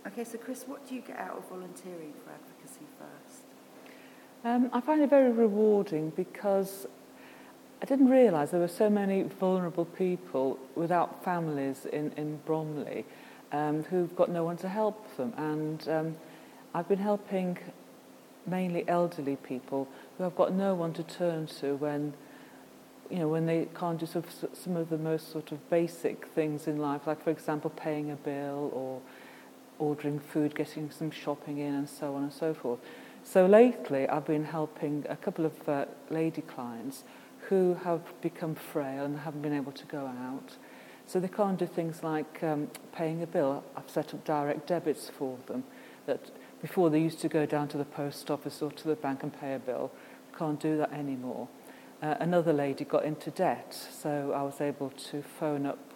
Okay, so Chris, what do you get out of volunteering for Advocacy First? I find it very rewarding because I didn't realise there were so many vulnerable people without families in Bromley who've got no one to help them. And I've been helping mainly elderly people who have got no one to turn to when they can't do some of the most sort of basic things in life, like, for example, paying a bill or ordering food, getting some shopping in, and so on and so forth. So lately, I've been helping a couple of lady clients who have become frail and haven't been able to go out. So they can't do things like paying a bill. I've set up direct debits for them that before they used to go down to the post office or to the bank and pay a bill. Can't do that anymore. Another lady got into debt, so I was able to phone up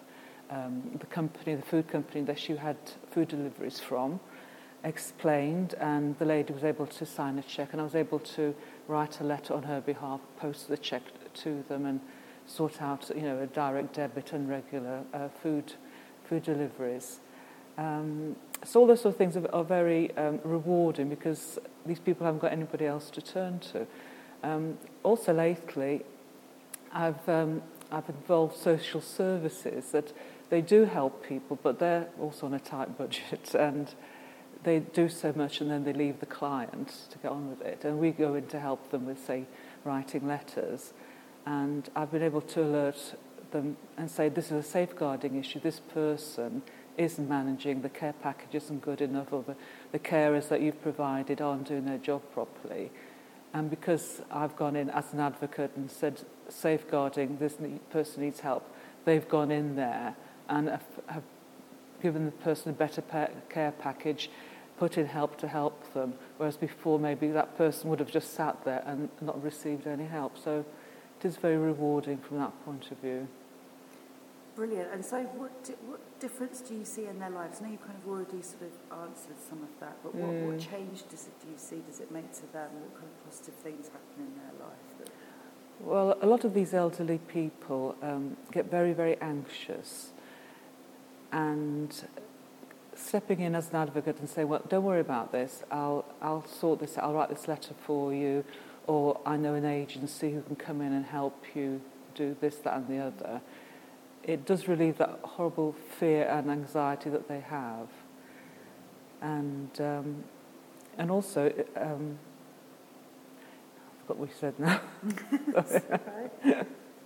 the food company that she had food deliveries from, explained, and the lady was able to sign a cheque, and I was able to write a letter on her behalf, post the cheque to them, and sort out a direct debit and regular food deliveries. So all those sort of things are very rewarding because these people haven't got anybody else to turn to. Also lately, I've involved social services that they do help people, but they're also on a tight budget, and they do so much and then they leave the client to get on with it. And we go in to help them with, say, writing letters. And I've been able to alert them and say, this is a safeguarding issue. This person isn't managing, the care package isn't good enough, or the carers that you've provided aren't doing their job properly. And because I've gone in as an advocate and said, safeguarding, this person needs help, they've gone in there and have given the person a better care package, put in help to help them, whereas before maybe that person would have just sat there and not received any help. So it is very rewarding from that point of view. Brilliant. And so what difference do you see in their lives? I know you kind of already sort of answered some of that, but what change do you see does it make to them? What kind of positive things happen in their life? Well, a lot of these elderly people get very, very anxious, and stepping in as an advocate and saying, well, don't worry about this, I'll sort this out, I'll write this letter for you, or I know an agency who can come in and help you do this, that and the other. It does relieve that horrible fear and anxiety that they have. And also, I forgot what you said now. That's all right.